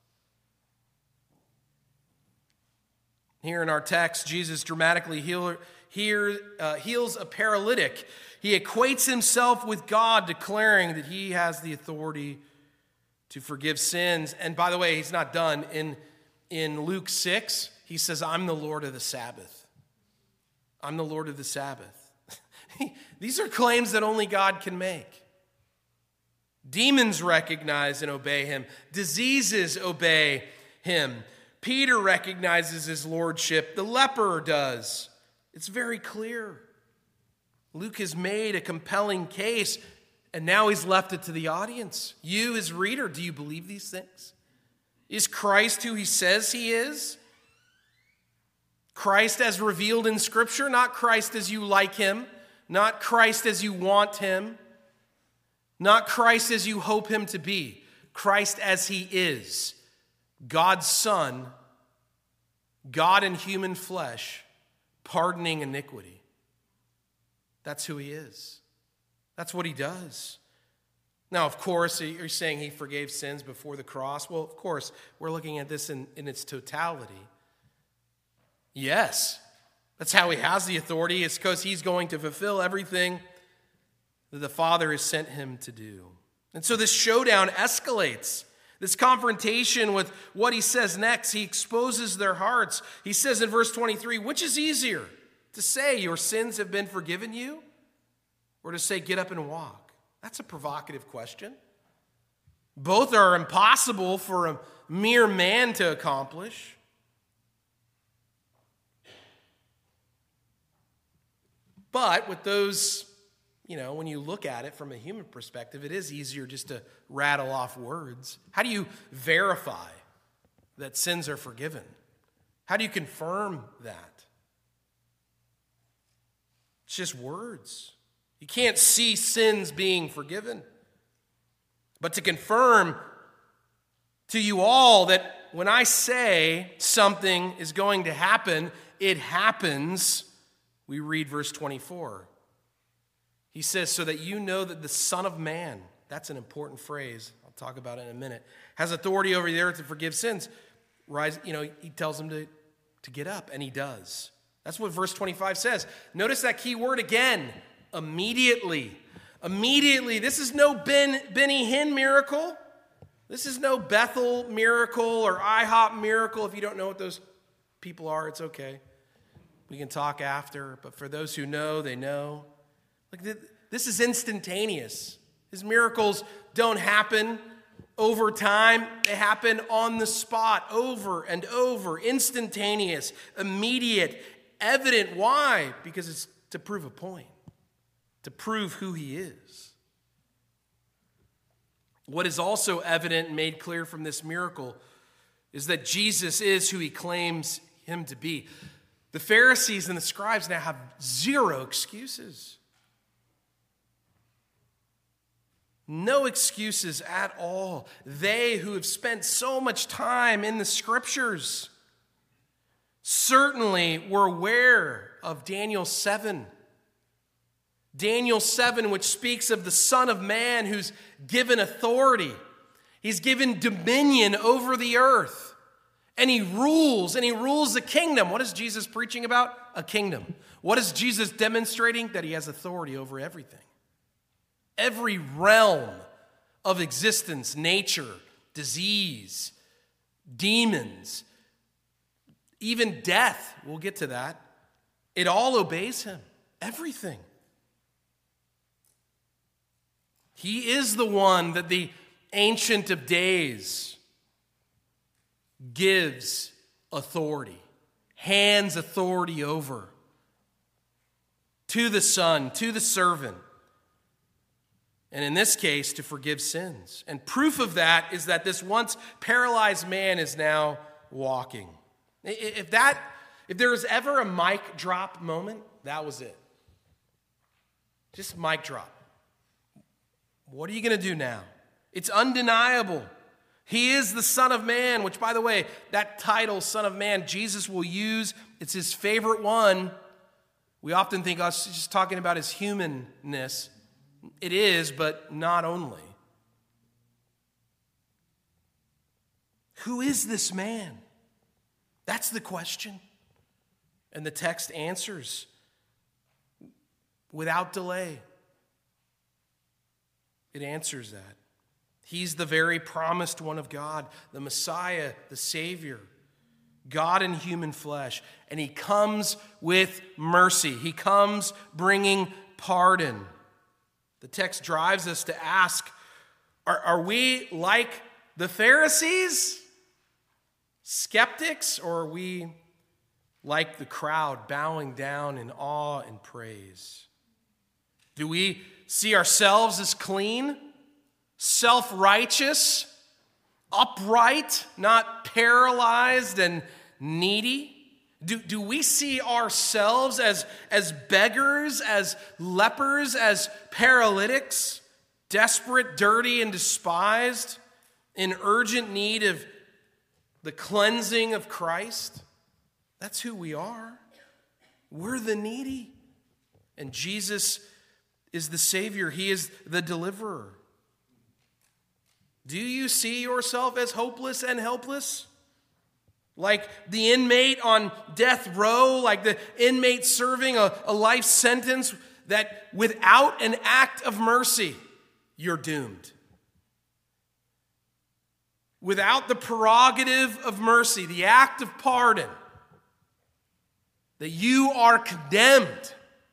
Here in our text, Jesus dramatically heal, heal, uh, heals a paralytic. He equates himself with God, declaring that he has the authority to forgive sins. And by the way, he's not done. In, in Luke six, he says, "I'm the Lord of the Sabbath." I'm the Lord of the Sabbath. These are claims that only God can make. Demons recognize and obey him. Diseases obey him. Peter recognizes his lordship. The leper does. It's very clear. Luke has made a compelling case, and now he's left it to the audience. You, his reader, do you believe these things? Is Christ who he says he is? Christ as revealed in Scripture, not Christ as you like him, not Christ as you want him, not Christ as you hope him to be, Christ as he is, God's Son, God in human flesh, pardoning iniquity. That's who he is. That's what he does. Now, of course, you're saying he forgave sins before the cross. Well, of course, we're looking at this in, in its totality. Yes, that's how he has the authority. It's because he's going to fulfill everything that the Father has sent him to do. And so this showdown escalates. This confrontation with what he says next, he exposes their hearts. He says in verse twenty-three, which is easier, to say your sins have been forgiven you, or to say get up and walk? That's a provocative question. Both are impossible for a mere man to accomplish. But with those, you know, when you look at it from a human perspective, it is easier just to rattle off words. How do you verify that sins are forgiven? How do you confirm that? It's just words. You can't see sins being forgiven. But to confirm to you all that when I say something is going to happen, it happens, we read verse twenty-four. He says, so that you know that the Son of Man, that's an important phrase, I'll talk about it in a minute, has authority over the earth to forgive sins. Rise, you know, he tells him to, to get up, and he does. That's what verse twenty-five says. Notice that key word again. Immediately. Immediately. This is no Ben, Benny Hinn miracle. This is no Bethel miracle or IHOP miracle. If you don't know what those people are, it's okay. We can talk after. But for those who know, they know. Like this is instantaneous. His miracles don't happen over time. They happen on the spot, over and over, instantaneous, immediate, evident. Why? Because it's to prove a point. To prove who he is. What is also evident and made clear from this miracle is that Jesus is who he claims him to be. The Pharisees and the scribes now have zero excuses. No excuses at all. They who have spent so much time in the scriptures certainly were aware of Daniel seven. Daniel seven, which speaks of the Son of Man who's given authority. He's given dominion over the earth. And he rules, and he rules the kingdom. What is Jesus preaching about? A kingdom. What is Jesus demonstrating? That he has authority over everything. Every realm of existence, nature, disease, demons, even death, we'll get to that. It all obeys him. Everything. He is the one that the Ancient of Days gives authority, hands authority over to the Son, to the servant, and in this case, to forgive sins. And proof of that is that this once paralyzed man is now walking. If that, if there was ever a mic drop moment, that was it. Just mic drop. What are you going to do now? It's undeniable. He is the Son of Man, which, by the way, that title, Son of Man, Jesus will use. It's his favorite one. We often think us just talking about his humanness. It is, but not only. Who is this man? That's the question. And the text answers without delay. It answers that. He's the very promised one of God, the Messiah, the Savior, God in human flesh. And he comes with mercy. He comes bringing pardon. The text drives us to ask, are, are we like the Pharisees, skeptics, or are we like the crowd, bowing down in awe and praise? Do we see ourselves as clean, self-righteous, upright, not paralyzed and needy? Do, do we see ourselves as, as beggars, as lepers, as paralytics, desperate, dirty, and despised, in urgent need of the cleansing of Christ? That's who we are. We're the needy. And Jesus is the Savior. He is the deliverer. Do you see yourself as hopeless and helpless? Like the inmate on death row, like the inmate serving a, a life sentence that without an act of mercy, you're doomed. Without the prerogative of mercy, the act of pardon, that you are condemned.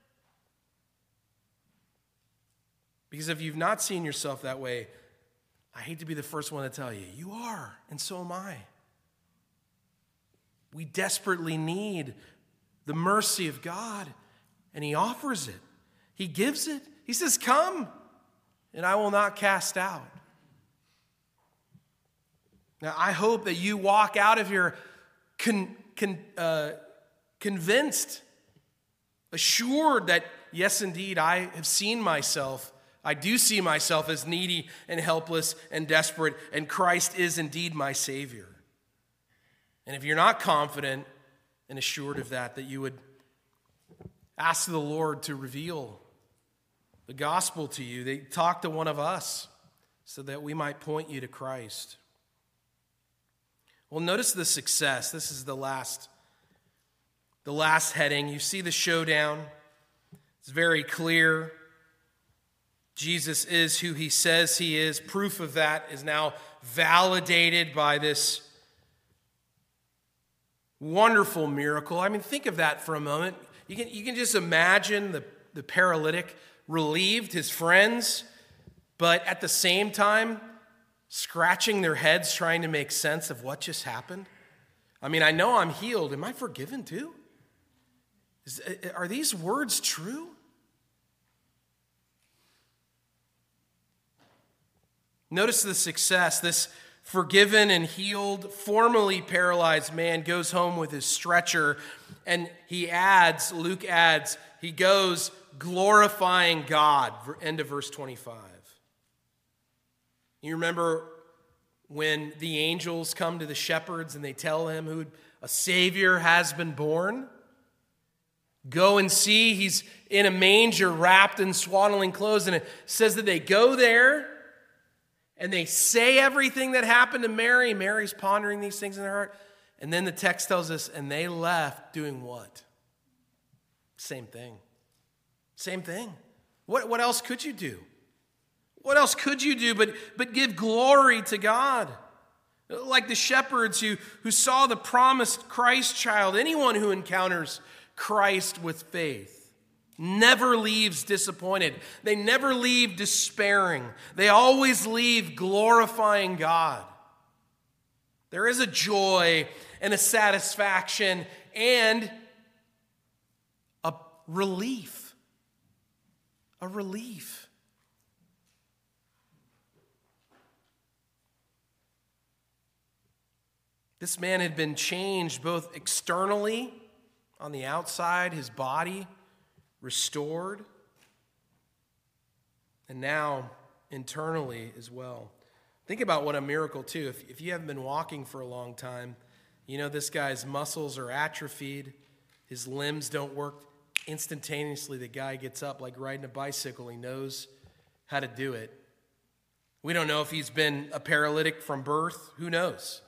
Because if you've not seen yourself that way, I hate to be the first one to tell you, you are, and so am I. We desperately need the mercy of God, and He offers it. He gives it. He says, come, and I will not cast out. Now, I hope that you walk out of here con, con, uh, convinced, assured that, yes, indeed, I have seen myself. I do see myself as needy and helpless and desperate, and Christ is indeed my Savior. And if you're not confident and assured of that, that you would ask the Lord to reveal the gospel to you. They talk to one of us so that we might point you to Christ. Well, notice the success. This is the last, the last heading. You see the showdown. It's very clear. Jesus is who He says He is. Proof of that is now validated by this wonderful miracle. I mean, think of that for a moment. You can, you can just imagine the, the paralytic relieved, his friends, but at the same time, scratching their heads trying to make sense of what just happened. I mean, I know I'm healed. Am I forgiven too? Is, are these words true? Notice the success. This forgiven and healed, formerly paralyzed man goes home with his stretcher, and he adds, Luke adds, he goes glorifying God. End of verse twenty-five. You remember when the angels come to the shepherds and they tell him who a Savior has been born? Go and see, he's in a manger wrapped in swaddling clothes, and it says that they go there and they say everything that happened to Mary. Mary's pondering these things in her heart. And then the text tells us, and they left doing what? Same thing. Same thing. What, what else could you do? What else could you do but, but give glory to God? Like the shepherds who, who saw the promised Christ child, anyone who encounters Christ with faith never leaves disappointed. They never leave despairing. They always leave glorifying God. There is a joy and a satisfaction and a relief. A relief. This man had been changed both externally, on the outside, his body restored, and now internally as well. Think about what a miracle, too. If, if you haven't been walking for a long time, you know this guy's muscles are atrophied, his limbs don't work instantaneously. The guy gets up like riding a bicycle. He knows how to do it. We don't know if he's been a paralytic from birth. Who knows?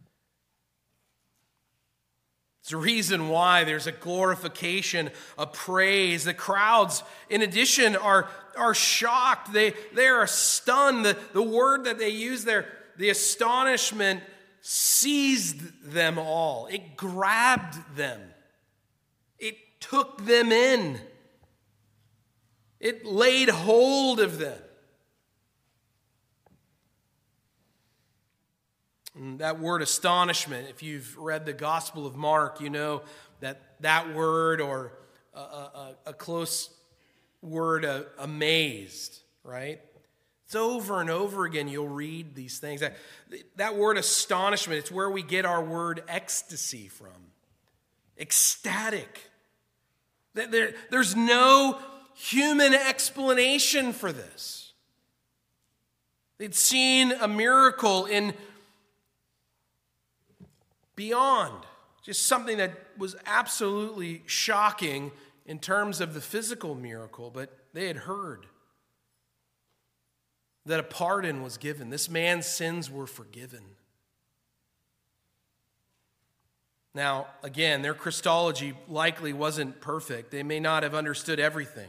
It's a reason why there's a glorification, a praise. The crowds, in addition, are, are shocked. They, they are stunned. The, the word that they use there, the astonishment, seized them all. It grabbed them. It took them in. It laid hold of them. And that word astonishment, if you've read the Gospel of Mark, you know that that word, or a, a, a close word, uh, amazed, right? It's over and over again you'll read these things. That, that word astonishment, it's where we get our word ecstasy from. Ecstatic. There, there's no human explanation for this. They'd seen a miracle in beyond, just something that was absolutely shocking in terms of the physical miracle, but they had heard. that a pardon was given. This man's sins were forgiven. Now, again, their Christology likely wasn't perfect. They may not have understood everything.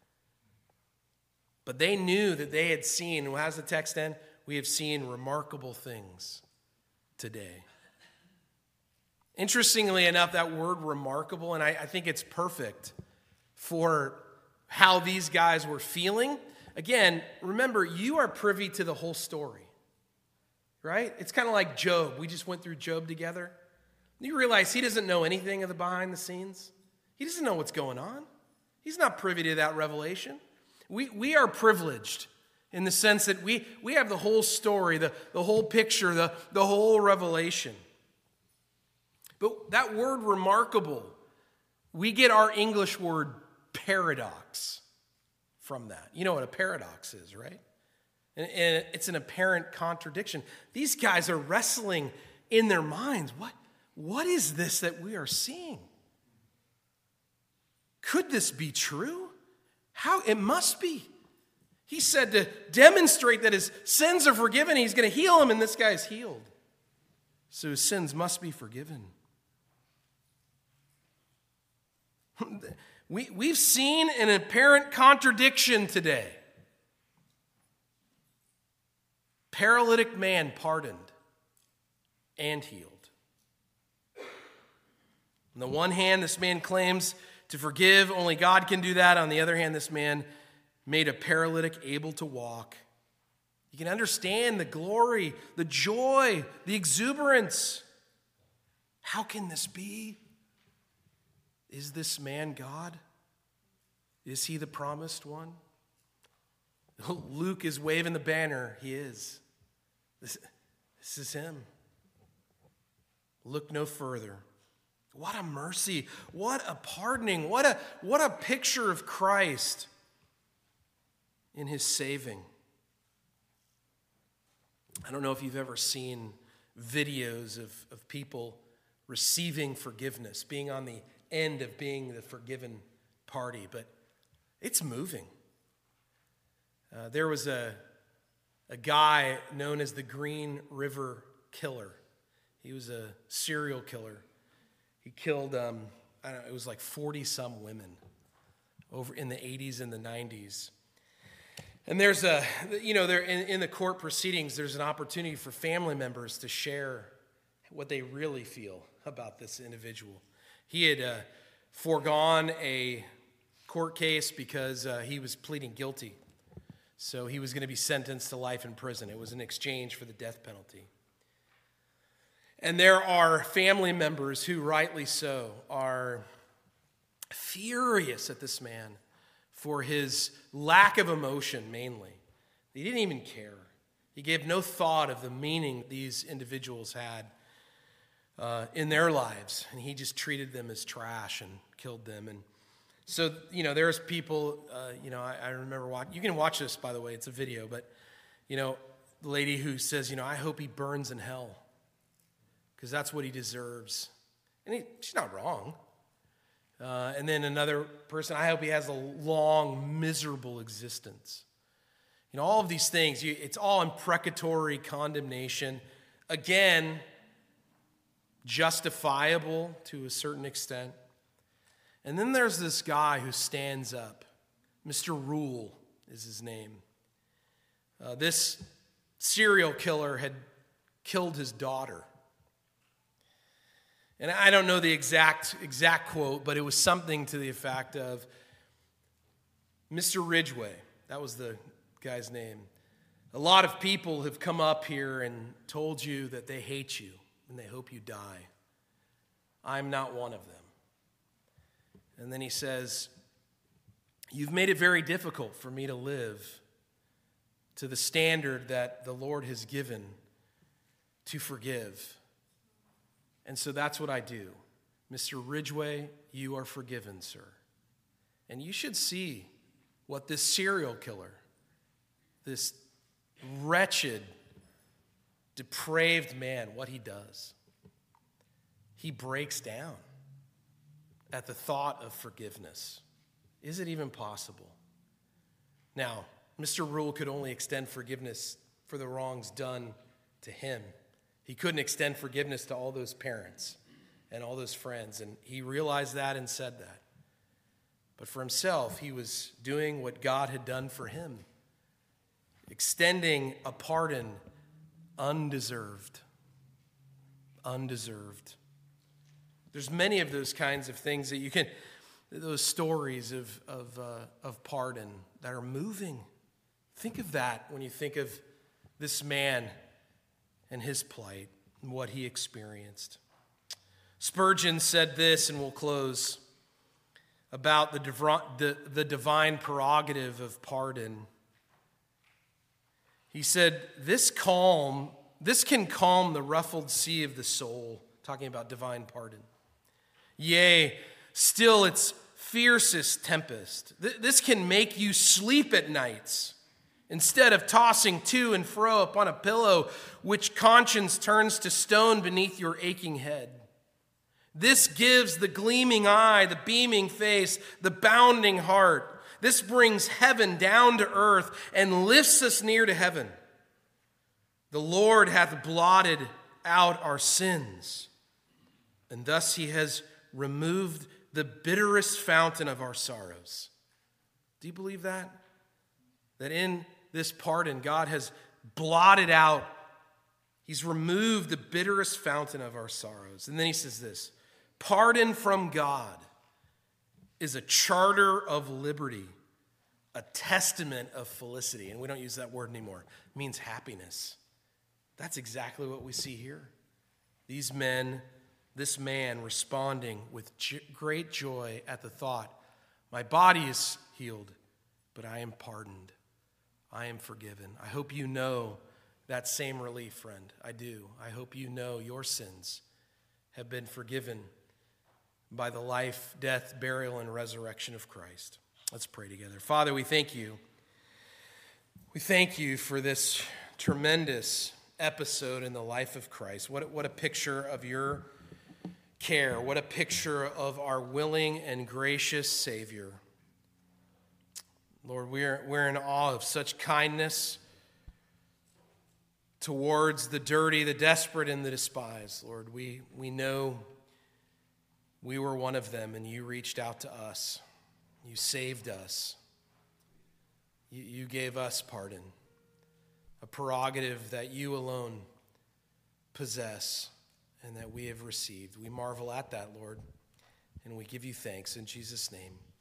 But they knew that they had seen, how does the text end? We have seen remarkable things today. Interestingly enough, that word remarkable, and I, I think it's perfect for how these guys were feeling. Again, remember, you are privy to the whole story, right? It's kind of like Job. We just went through Job together. You realize he doesn't know anything of the behind the scenes. He doesn't know what's going on. He's not privy to that revelation. We, we are privileged in the sense that we, we have the whole story, the, the whole picture, the, the whole revelation. But that word remarkable, we get our English word paradox from that. You know what a paradox is, right? And, and it's an apparent contradiction. These guys are wrestling in their minds. What, what is this that we are seeing? Could this be true? How? It must be. He said to demonstrate that his sins are forgiven, he's going to heal him, and this guy's healed. So his sins must be forgiven. We, we've seen an apparent contradiction today. Paralytic man pardoned and healed. On the one hand, this man claims to forgive. Only God can do that. On the other hand, this man made a paralytic able to walk. You can understand the glory, the joy, the exuberance. How can this be? Is this man God? Is he the promised one? Luke is waving the banner. He is. This, this is him. Look no further. What a mercy. What a pardoning. What a, what a picture of Christ in his saving. I don't know if you've ever seen videos of, of people receiving forgiveness, being on the end of being the forgiven party, but it's moving. Uh, there was a, a guy known as the Green River Killer. He was a serial killer. He killed, um, I don't know, it was like forty-some women over in the eighties and the nineties. And there's a, you know, there in, in the court proceedings, there's an opportunity for family members to share what they really feel about this individual. He had uh, foregone a court case because uh, he was pleading guilty. So he was going to be sentenced to life in prison. It was in exchange for the death penalty. And there are family members who, rightly so, are furious at this man for his lack of emotion, mainly. He didn't even care. He gave no thought of the meaning these individuals had uh, in their lives, and he just treated them as trash and killed them. And so, you know, there's people, uh, you know, I, I remember watching, you can watch this, by the way, it's a video, but, you know, the lady who says, you know, I hope he burns in hell, because that's what he deserves. And he, she's not wrong. Uh, and then another person, I hope he has a long, miserable existence. You know, all of these things, you, it's all imprecatory condemnation. Again, justifiable to a certain extent. And then there's this guy who stands up. Mister Rule is his name. Uh, this serial killer had killed his daughter. And I don't know the exact exact quote, but it was something to the effect of, Mister Ridgway, that was the guy's name. A lot of people have come up here and told you that they hate you and they hope you die. I'm not one of them. And then he says, you've made it very difficult for me to live to the standard that the Lord has given to forgive. And so that's what I do. Mister Ridgway, you are forgiven, sir. And you should see what this serial killer, this wretched, depraved man, what he does. He breaks down at the thought of forgiveness. Is it even possible? Now, Mister Rule could only extend forgiveness for the wrongs done to him. He couldn't extend forgiveness to all those parents and all those friends, and he realized that and said that. But for himself, he was doing what God had done for him, extending a pardon undeserved. Undeserved. There's many of those kinds of things that you can, those stories of, of, uh, of pardon that are moving. Think of that when you think of this man and his plight and what he experienced. Spurgeon said this, and we'll close, about the, div- the, the divine prerogative of pardon. He said, this calm, this can calm the ruffled sea of the soul, talking about divine pardon. Yea, still its fiercest tempest. Th- this can make you sleep at nights, instead of tossing to and fro upon a pillow, which conscience turns to stone beneath your aching head. This gives the gleaming eye, the beaming face, the bounding heart. This brings heaven down to earth and lifts us near to heaven. The Lord hath blotted out our sins, and thus he has removed the bitterest fountain of our sorrows. Do you believe that? That in this pardon, God has blotted out, he's removed the bitterest fountain of our sorrows. And then he says this, pardon from God is a charter of liberty, a testament of felicity. And we don't use that word anymore. It means happiness. That's exactly what we see here. These men, this man responding with j- great joy at the thought, my body is healed, but I am pardoned. I am forgiven. I hope you know that same relief, friend. I do. I hope you know your sins have been forgiven by the life, death, burial, and resurrection of Christ. Let's pray together. Father, we thank you. We thank you for this tremendous episode in the life of Christ. What, what a picture of your care. What a picture of our willing and gracious Savior. Lord, we're, we're in awe of such kindness towards the dirty, the desperate, and the despised. Lord, we, we know we were one of them, and you reached out to us. You saved us. You, you gave us pardon, a prerogative that you alone possess and that we have received. We marvel at that, Lord, and we give you thanks in Jesus' name.